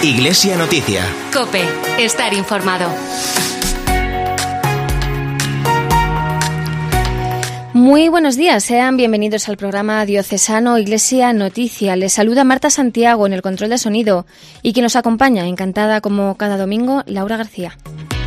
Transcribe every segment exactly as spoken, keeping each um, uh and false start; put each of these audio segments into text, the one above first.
Iglesia Noticia. COPE. Estar informado. Muy buenos días, sean bienvenidos al programa diocesano Iglesia Noticia. Les saluda Marta Santiago en el control de sonido y quien nos acompaña, encantada como cada domingo, Laura García.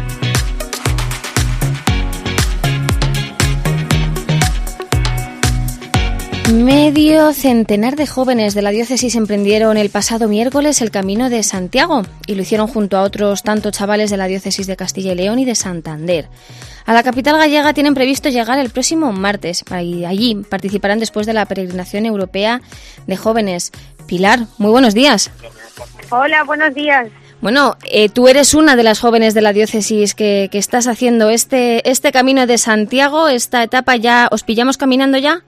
Medio centenar de jóvenes de la diócesis emprendieron el pasado miércoles el Camino de Santiago y lo hicieron junto a otros tantos chavales de la diócesis de Castilla y León y de Santander. A la capital gallega tienen previsto llegar el próximo martes y allí participarán después de la peregrinación europea de jóvenes. Pilar, muy buenos días. Hola, buenos días. Bueno, eh, tú eres una de las jóvenes de la diócesis que, que estás haciendo este, este Camino de Santiago, esta etapa ya, ¿os pillamos caminando ya?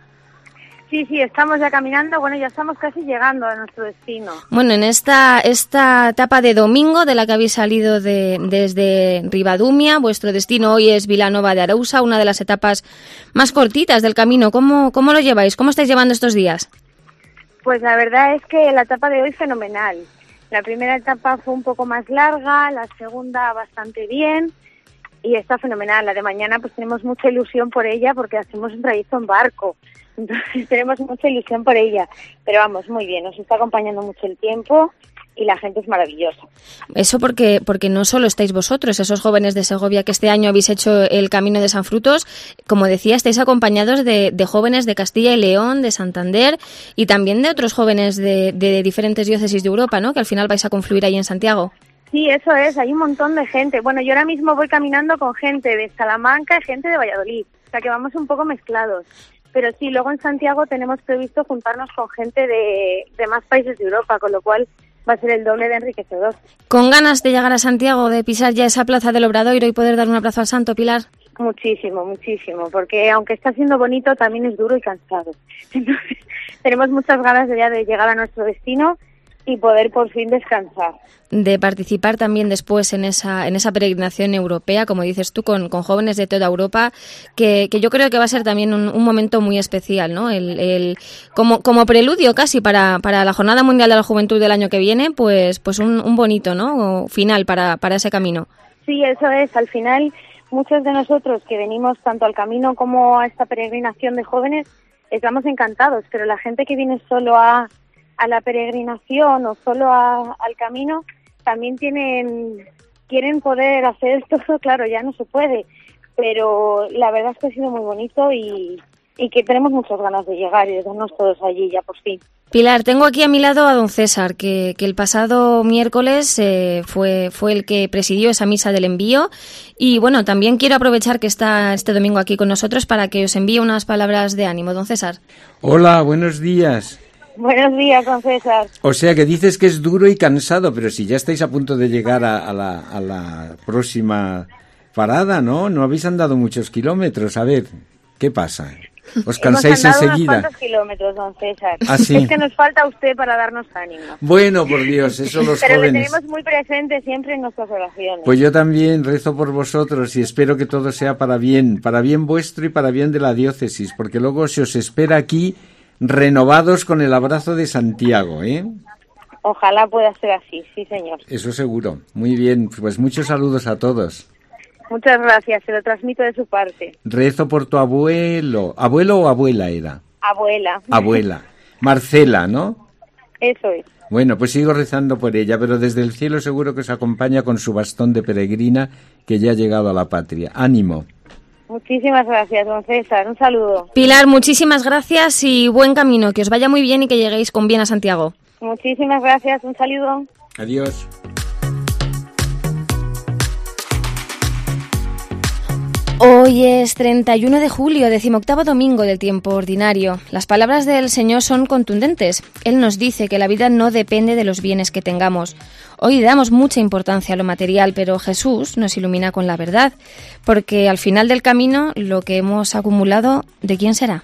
Sí, sí, estamos ya caminando, bueno, ya estamos casi llegando a nuestro destino. Bueno, en esta esta etapa de domingo, de la que habéis salido de, desde Ribadumia, vuestro destino hoy es Vilanova de Arousa, una de las etapas más cortitas del camino. ¿Cómo, cómo lo lleváis? ¿Cómo estáis llevando estos días? Pues la verdad es que la etapa de hoy fenomenal. La primera etapa fue un poco más larga, la segunda bastante bien y está fenomenal. La de mañana pues tenemos mucha ilusión por ella porque hacemos un trayecto en barco. Entonces tenemos mucha ilusión por ella, pero vamos, muy bien, nos está acompañando mucho el tiempo y la gente es maravillosa. Eso porque porque no solo estáis vosotros, esos jóvenes de Segovia que este año habéis hecho el Camino de San Frutos, como decía, estáis acompañados de, de jóvenes de Castilla y León, de Santander y también de otros jóvenes de, de diferentes diócesis de Europa, ¿no? Que al final vais a confluir ahí en Santiago. Sí, eso es, hay un montón de gente. Bueno, yo ahora mismo voy caminando con gente de Salamanca y gente de Valladolid, o sea que vamos un poco mezclados. Pero sí, luego en Santiago tenemos previsto juntarnos con gente de, de más países de Europa, con lo cual va a ser el doble de enriquecedor. ¿Con ganas de llegar a Santiago, de pisar ya esa plaza del Obradoiro y poder dar un abrazo al Santo, Pilar? Muchísimo, muchísimo, porque aunque está siendo bonito, también es duro y cansado. Entonces, tenemos muchas ganas de, ya de llegar a nuestro destino y poder por fin descansar. De participar también después en esa en esa peregrinación europea, como dices tú, con, con jóvenes de toda Europa, que, que yo creo que va a ser también un, un momento muy especial, ¿no? El, el como como preludio casi para, para la Jornada Mundial de la Juventud del año que viene, pues pues un, un bonito, ¿no? Final para, para ese camino. Sí, eso es. Al final, muchos de nosotros que venimos tanto al camino como a esta peregrinación de jóvenes, estamos encantados, pero la gente que viene solo a a la peregrinación o solo a, al camino, también tienen quieren poder hacer esto, claro, ya no se puede, pero la verdad es que ha sido muy bonito y, y que tenemos muchas ganas de llegar y de vernos todos allí ya por fin. Pilar, tengo aquí a mi lado a don César, que, que el pasado miércoles eh, fue, fue el que presidió esa misa del envío y bueno, también quiero aprovechar que está este domingo aquí con nosotros para que os envíe unas palabras de ánimo, don César. Hola, buenos días. Buenos días, don César. O sea que dices que es duro y cansado, pero si ya estáis a punto de llegar a, a, la, a la próxima parada, ¿no? No habéis andado muchos kilómetros. A ver, ¿qué pasa? ¿Os cansáis enseguida? Hemos andado enseguida? unos cuantos kilómetros, don César. ¿Ah, sí? Es que nos falta usted para darnos ánimo. Bueno, por Dios, eso los pero jóvenes. Pero le tenemos muy presente siempre en nuestras oraciones. Pues yo también rezo por vosotros y espero que todo sea para bien, para bien vuestro y para bien de la diócesis, porque luego se os espera aquí renovados con el abrazo de Santiago, ¿eh? Ojalá pueda ser así, sí, señor. Eso seguro. Muy bien, pues muchos saludos a todos. Muchas gracias, se lo transmito de su parte. Rezo por tu abuelo. ¿Abuelo o abuela era? Abuela. Abuela. Marcela, ¿no? Eso es. Bueno, pues sigo rezando por ella, pero desde el cielo seguro que os acompaña con su bastón de peregrina que ya ha llegado a la patria. ¡Ánimo! Muchísimas gracias, don César. Un saludo. Pilar, muchísimas gracias y buen camino. Que os vaya muy bien y que lleguéis con bien a Santiago. Muchísimas gracias. Un saludo. Adiós. Hoy es treinta y uno de julio, decimoctavo domingo del tiempo ordinario. Las palabras del Señor son contundentes. Él nos dice que la vida no depende de los bienes que tengamos. Hoy damos mucha importancia a lo material, pero Jesús nos ilumina con la verdad, porque al final del camino lo que hemos acumulado, ¿de quién será?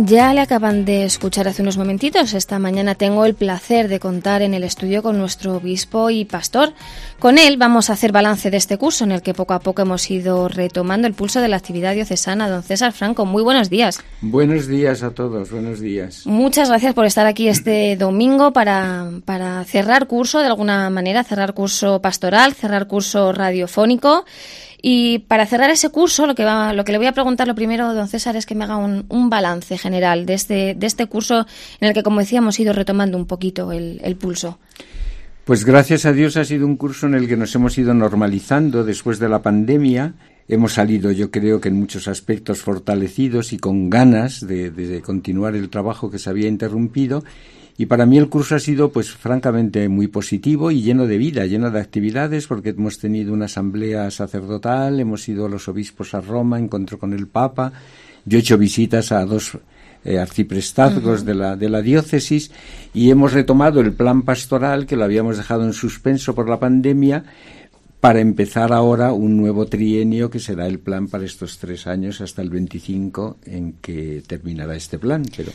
Ya le acaban de escuchar hace unos momentitos. Esta mañana tengo el placer de contar en el estudio con nuestro obispo y pastor. Con él vamos a hacer balance de este curso en el que poco a poco hemos ido retomando el pulso de la actividad diocesana. Don César Franco, muy buenos días. Buenos días a todos, buenos días. Muchas gracias por estar aquí este domingo para, para cerrar curso, de alguna manera, cerrar curso pastoral, cerrar curso radiofónico. Y para cerrar ese curso, lo que va, lo que le voy a preguntar lo primero, don César, es que me haga un, un balance general de este, de este curso en el que, como decíamos, hemos ido retomando un poquito el, el pulso. Pues gracias a Dios ha sido un curso en el que nos hemos ido normalizando después de la pandemia. Hemos salido, yo creo que en muchos aspectos fortalecidos y con ganas de, de continuar el trabajo que se había interrumpido. Y para mí el curso ha sido, pues, francamente muy positivo y lleno de vida, lleno de actividades, porque hemos tenido una asamblea sacerdotal, hemos ido los obispos a Roma, encontró con el Papa, yo he hecho visitas a dos eh, arciprestazgos uh-huh. de la de la diócesis y hemos retomado el plan pastoral que lo habíamos dejado en suspenso por la pandemia para empezar ahora un nuevo trienio que será el plan para estos tres años hasta el veinticinco en que terminará este plan, pero...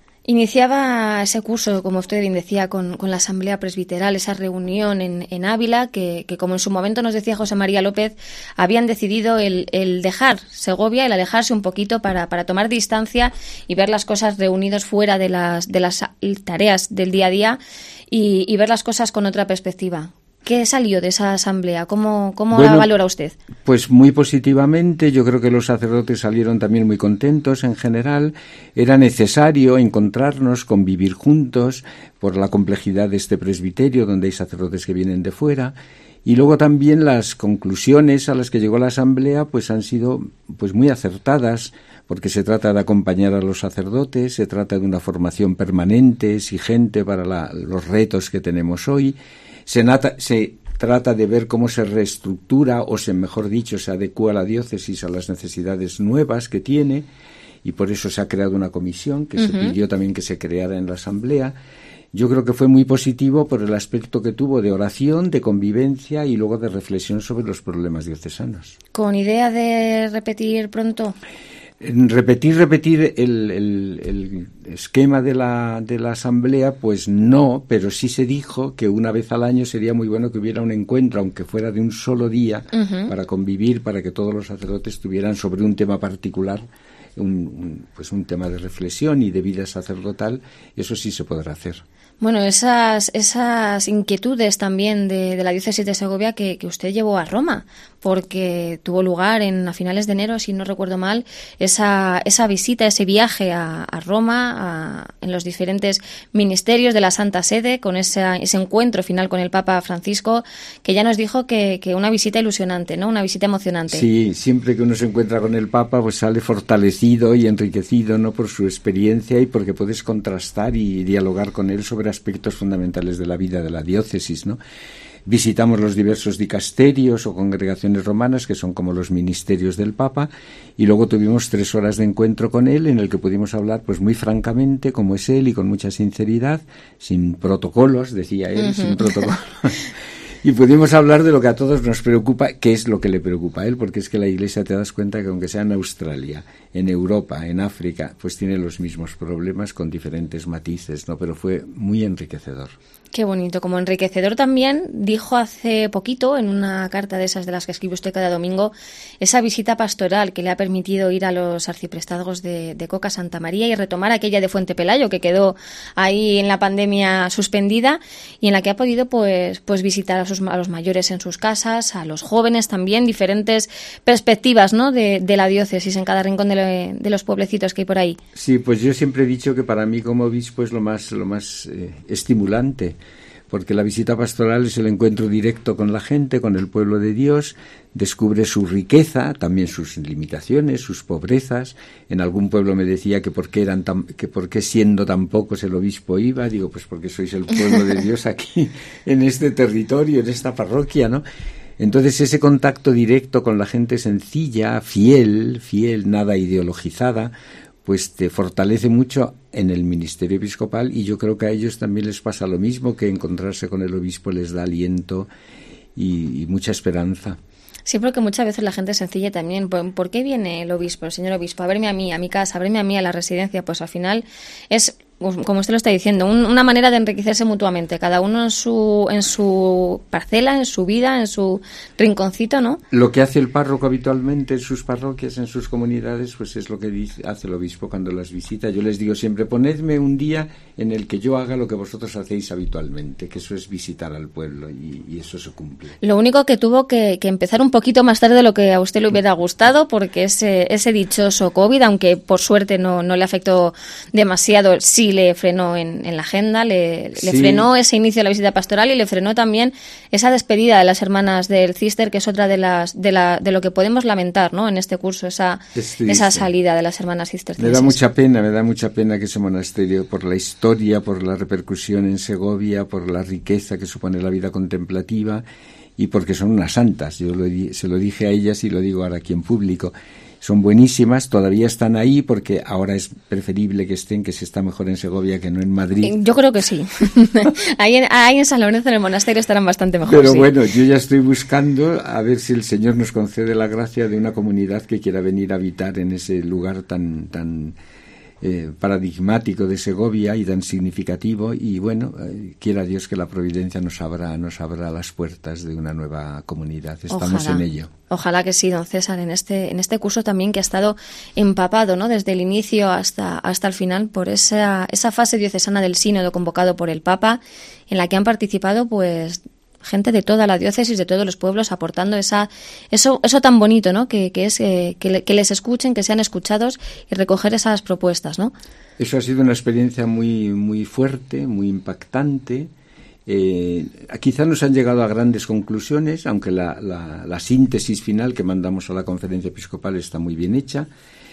Iniciaba ese curso, como usted bien decía, con, con la Asamblea Presbiteral, esa reunión en, en Ávila, que, que como en su momento nos decía José María López, habían decidido el, el dejar Segovia, el alejarse un poquito para, para tomar distancia y ver las cosas reunidos fuera de las, de las tareas del día a día y, y ver las cosas con otra perspectiva. ¿Qué salió de esa asamblea? ¿Cómo, cómo bueno, la valora usted? Pues muy positivamente. Yo creo que los sacerdotes salieron también muy contentos en general. Era necesario encontrarnos, convivir juntos por la complejidad de este presbiterio, donde hay sacerdotes que vienen de fuera. Y luego también las conclusiones a las que llegó la asamblea pues han sido pues muy acertadas, porque se trata de acompañar a los sacerdotes, se trata de una formación permanente, exigente para la, los retos que tenemos hoy. Se, nata, se trata de ver cómo se reestructura o, se, mejor dicho, se adecúa la diócesis a las necesidades nuevas que tiene y por eso se ha creado una comisión que uh-huh. se pidió también que se creara en la asamblea. Yo creo que fue muy positivo por el aspecto que tuvo de oración, de convivencia y luego de reflexión sobre los problemas diocesanos. ¿Con idea de repetir pronto? Repetir, repetir el, el, el esquema de la, de la asamblea, pues no, pero sí se dijo que una vez al año sería muy bueno que hubiera un encuentro, aunque fuera de un solo día, uh-huh. para convivir, para que todos los sacerdotes tuvieran sobre un tema particular, un, un, pues un tema de reflexión y de vida sacerdotal, eso sí se podrá hacer. Bueno, esas esas inquietudes también de, de la diócesis de Segovia que, que usted llevó a Roma, porque tuvo lugar en a finales de enero, si no recuerdo mal, esa esa visita, ese viaje a, a Roma, a, en los diferentes ministerios de la Santa Sede, con ese, ese encuentro final con el Papa Francisco, que ya nos dijo que, que una visita ilusionante, ¿no? Una visita emocionante. Sí, siempre que uno se encuentra con el Papa, pues sale fortalecido y enriquecido, ¿no? Por su experiencia y porque puedes contrastar y dialogar con él sobre aspectos fundamentales de la vida de la diócesis, ¿no? Visitamos los diversos dicasterios o congregaciones romanas, que son como los ministerios del Papa, y luego tuvimos tres horas de encuentro con él, en el que pudimos hablar pues muy francamente, como es él, y con mucha sinceridad, sin protocolos, decía él, uh-huh. sin protocolos. Y pudimos hablar de lo que a todos nos preocupa, que es lo que le preocupa a él, porque es que la Iglesia, te das cuenta que aunque sea en Australia, en Europa, en África, pues tiene los mismos problemas con diferentes matices, ¿no? Pero fue muy enriquecedor. Qué bonito. Como enriquecedor también dijo hace poquito, en una carta de esas de las que escribe usted cada domingo, esa visita pastoral que le ha permitido ir a los arciprestazgos de, de Coca Santa María y retomar aquella de Fuente Pelayo que quedó ahí en la pandemia suspendida y en la que ha podido pues, pues visitar a, sus, a los mayores en sus casas, a los jóvenes también, diferentes perspectivas, ¿no? de, de la diócesis en cada rincón de, lo, de los pueblecitos que hay por ahí. Sí, pues yo siempre he dicho que para mí como obispo es lo más, lo más eh, estimulante, porque la visita pastoral es el encuentro directo con la gente, con el pueblo de Dios, descubre su riqueza, también sus limitaciones, sus pobrezas. En algún pueblo me decía que por qué eran tan, que por qué siendo tan pocos el obispo iba. Digo, pues porque sois el pueblo de Dios aquí, en este territorio, en esta parroquia, ¿no? Entonces ese contacto directo con la gente sencilla, fiel, fiel, nada ideologizada, pues te fortalece mucho en el ministerio episcopal, y yo creo que a ellos también les pasa lo mismo, que encontrarse con el obispo les da aliento y, y mucha esperanza. Sí, porque muchas veces la gente sencilla también, ¿por, ¿por qué viene el obispo, el señor obispo, a verme a mí, a mi casa, a verme a mí a la residencia? Pues al final es, como usted lo está diciendo, un, una manera de enriquecerse mutuamente, cada uno en su en su parcela, en su vida, en su rinconcito, ¿no? Lo que hace el párroco habitualmente en sus parroquias, en sus comunidades, pues es lo que dice, hace el obispo cuando las visita. Yo les digo siempre, ponedme un día en el que yo haga lo que vosotros hacéis habitualmente, que eso es visitar al pueblo, y, y eso se cumple. Lo único que tuvo que, que empezar un poquito más tarde de lo que a usted le hubiera gustado, porque ese, ese dichoso COVID, aunque por suerte no, no le afectó demasiado, sí le frenó en, en la agenda, le, le sí. frenó ese inicio de la visita pastoral y le frenó también esa despedida de las hermanas del Cister, que es otra de las de, la, de lo que podemos lamentar, ¿no? En este curso, esa, esa salida de las hermanas cistercienses. Me da mucha pena, me da mucha pena que ese monasterio, por la historia, por la repercusión en Segovia, por la riqueza que supone la vida contemplativa y porque son unas santas. Yo lo, se lo dije a ellas y lo digo ahora aquí en público. Son buenísimas, todavía están ahí porque ahora es preferible que estén, que se está mejor en Segovia que no en Madrid. Yo creo que sí. ahí, en, ahí en San Lorenzo, en el monasterio, estarán bastante mejor. Pero sí. bueno, yo ya estoy buscando a ver si el Señor nos concede la gracia de una comunidad que quiera venir a habitar en ese lugar tan tan eh, paradigmático de Segovia y tan significativo. Y bueno, eh, quiera Dios que la providencia nos abra, nos abra las puertas de una nueva comunidad. Estamos Ojalá. en ello. Ojalá que sí, don César, en este en este curso también que ha estado empapado, ¿no? Desde el inicio hasta hasta el final por esa esa fase diocesana del sínodo convocado por el Papa, en la que han participado pues gente de toda la diócesis, de todos los pueblos, aportando esa eso eso tan bonito, ¿no? Que, que es eh, que, le, que les escuchen, que sean escuchados y recoger esas propuestas, ¿no? Eso ha sido una experiencia muy muy fuerte, muy impactante. Eh, quizá nos han llegado a grandes conclusiones, aunque la, la, la síntesis final que mandamos a la conferencia episcopal está muy bien hecha,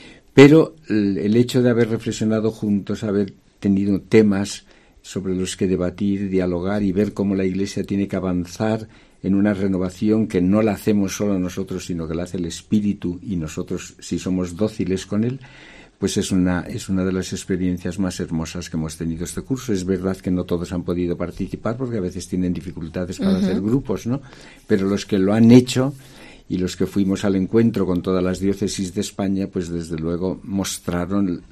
pero el, el hecho de haber reflexionado juntos, haber tenido temas sobre los que debatir, dialogar y ver cómo la Iglesia tiene que avanzar en una renovación que no la hacemos solo nosotros, sino que la hace el Espíritu y nosotros, si somos dóciles con él, pues es una es una de las experiencias más hermosas que hemos tenido este curso. Es verdad que no todos han podido participar porque a veces tienen dificultades para uh-huh. hacer grupos, ¿no? Pero los que lo han hecho y los que fuimos al encuentro con todas las diócesis de España, pues desde luego mostraron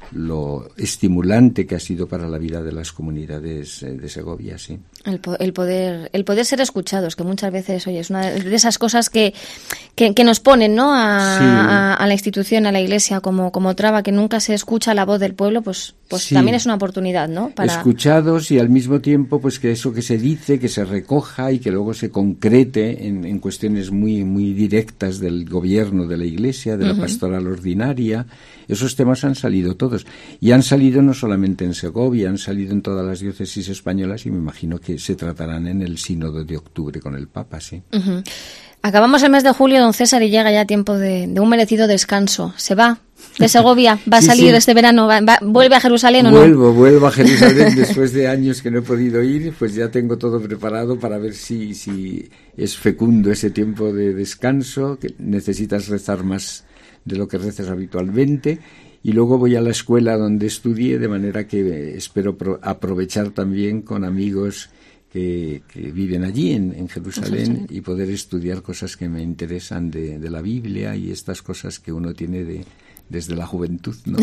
lo estimulante que ha sido para la vida de las comunidades de Segovia, sí. El, po- el poder el poder ser escuchados, que muchas veces, oye, es una de esas cosas que, que, que nos ponen, ¿no? A, sí. a, a la institución, a la Iglesia, como, como traba, que nunca se escucha la voz del pueblo, pues, pues sí. también es una oportunidad, ¿no? Para... Escuchados y al mismo tiempo, pues que eso que se dice, que se recoja y que luego se concrete en, en cuestiones muy, muy directas del gobierno de la Iglesia, de la uh-huh. pastoral ordinaria. Esos temas han salido todos. Y han salido no solamente en Segovia, han salido en todas las diócesis españolas y me imagino que se tratarán en el sínodo de octubre con el Papa, sí. Uh-huh. Acabamos el mes de julio, don César, y llega ya tiempo de, de un merecido descanso. ¿Se va de Segovia? ¿Va a sí, salir sí. este verano? ¿Va, va, ¿Vuelve a Jerusalén o no? Vuelvo, vuelvo a Jerusalén después de años que no he podido ir, pues ya tengo todo preparado para ver si, si es fecundo ese tiempo de descanso, que necesitas rezar más de lo que rezas habitualmente. Y luego voy a la escuela donde estudié, de manera que espero pro- aprovechar también con amigos que, que viven allí en, en Jerusalén y poder estudiar cosas que me interesan de, de la Biblia y estas cosas que uno tiene de, desde la juventud, ¿no?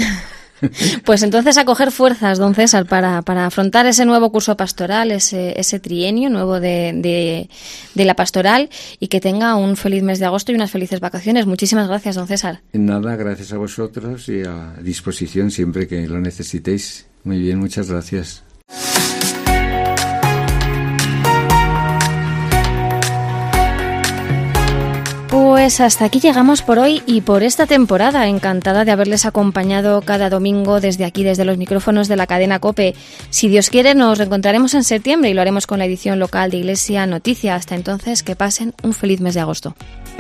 Pues entonces a coger fuerzas, don César, para, para afrontar ese nuevo curso pastoral, ese, ese trienio nuevo de, de, de la pastoral, y que tenga un feliz mes de agosto y unas felices vacaciones. Muchísimas gracias, don César. Nada, gracias a vosotros y a disposición siempre que lo necesitéis. Muy bien, muchas gracias. Pues hasta aquí llegamos por hoy y por esta temporada. Encantada de haberles acompañado cada domingo desde aquí, desde los micrófonos de la cadena COPE. Si Dios quiere, nos reencontraremos en septiembre y lo haremos con la edición local de Iglesia Noticia. Hasta entonces, que pasen un feliz mes de agosto.